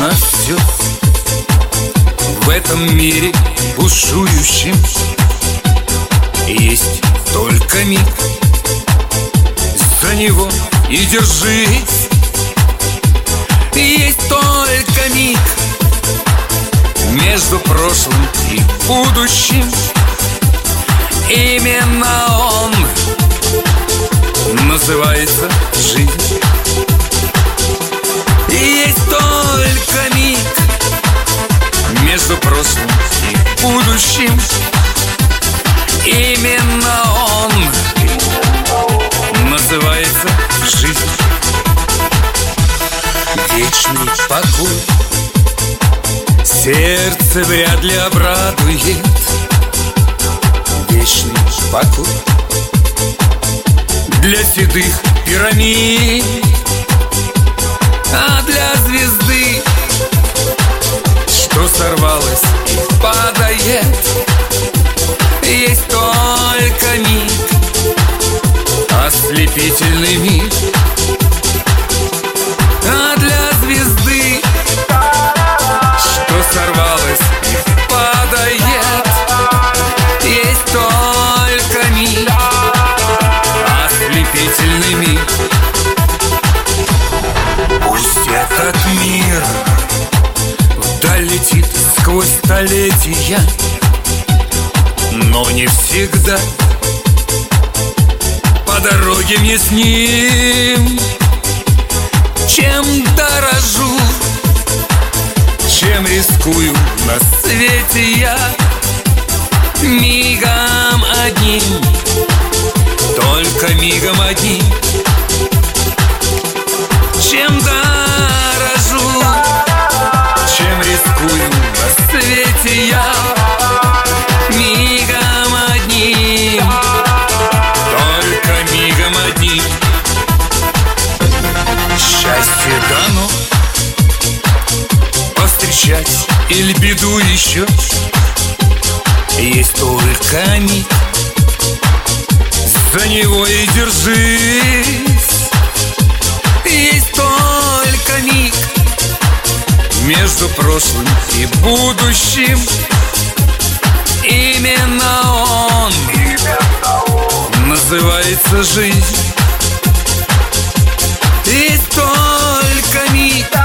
на все. В этом мире бушующем есть только миг. За него и держись. Есть только миг между прошлым и будущим. Именно он называется жизнь. Есть только миг между прошлым и будущим. Именно он называется жизнь. Вечный покой сердце вряд ли обрадует. Вечный покой для седых пирамид, а для звезды, что сорвалась и падает, есть только миг, ослепительный миг. А для звезды, что сорвалась и падает, есть только миг, ослепительный миг. Пусть этот мир вдаль летит сквозь столетия, но не всегда по дороге мне с ним. Чем дорожу, чем рискую на свете я, мигом одним, только мигом одним. Чем дорожу, чем рискую на свете я, мигом одним, только мигом одним. Счастье дано повстречать или беду еще, есть только миг, за него и держись. Есть только миг между прошлым и будущим. Именно он называется жизнь. Есть только миг